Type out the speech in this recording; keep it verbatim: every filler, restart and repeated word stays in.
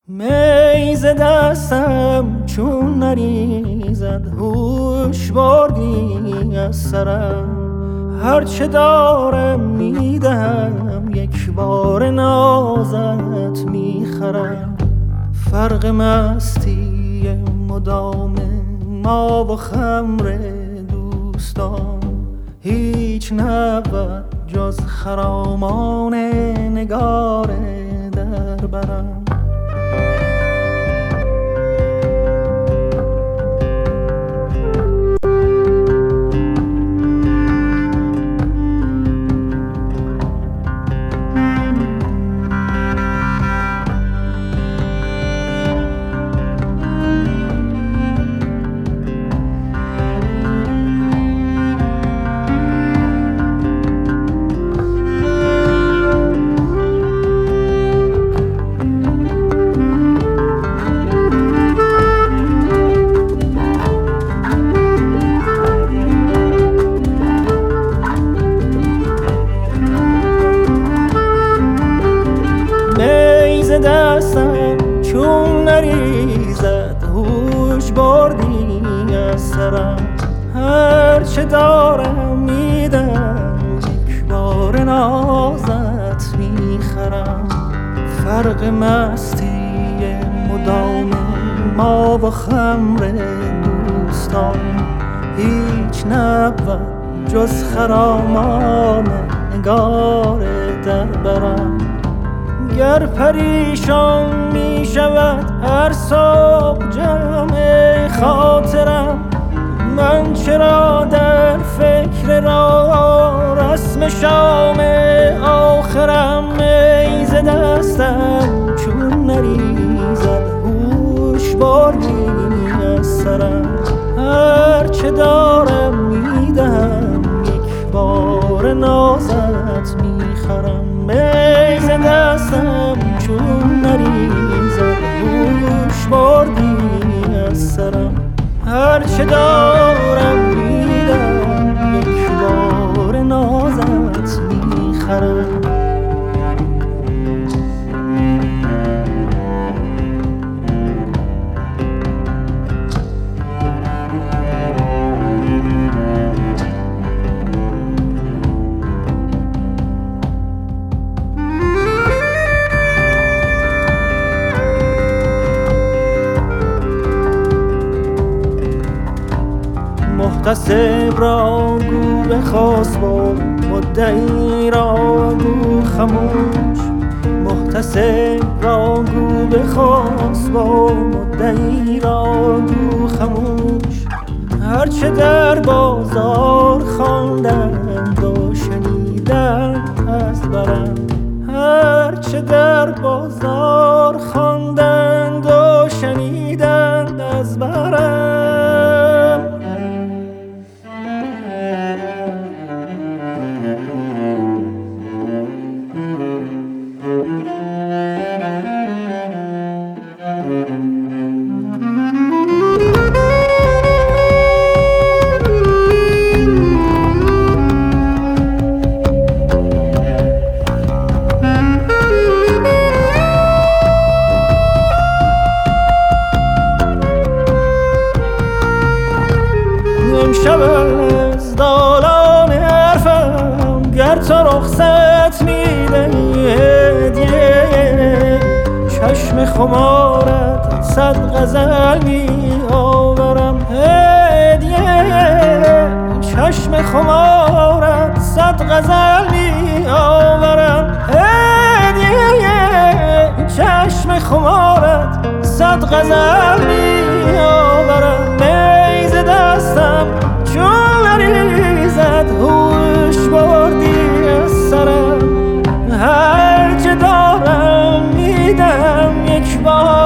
میز دستم چون نریزد هوش بردی از سرم، هرچه دارم میدهم یک بار نازت میخرم. فرق مستی مدام ما و خمر دوستان هیچ نبود جز خرامان نگار در برم. دستم چون نریزد هوش بردی از سرم، هرچه دارم میدم یک بار نازت میخرم. فرق مستی مدام ما و خمر دوستان هیچ نبود جز خرامان نگار در برم. گر پریشان می شود هر صبح جمع خاطرم، من چرا در فکر را رسم شام آخرم. میز دستم چون نریزد هوش بردی از سرم، هرچه دارم میدهم یک بار نازت میخرم. میز دستم چون نریزد هوش بردی از سرم، هرچه دارم میدم یک بار نازت میخرم. محتسب را گو بخواست و مدعی را گو خموش، محتسب را گو بخواست و مدعی را گو خموش. هرچه در بازار خواندند و شنیدند از برم، هرچه در بازار خواندند و شنیدند از برم. امشب از دالان حرفم گر تو رخصت میدهی هدیه، چشم خمارت صد غزل می آورم هدیه، چشم خمارت صد غزل می آورم هدیه، چشم خمارت صد غزل می آورم. میز دستم چون نریزد هوش بردی از سرم، هرچه دارم میدم یک بار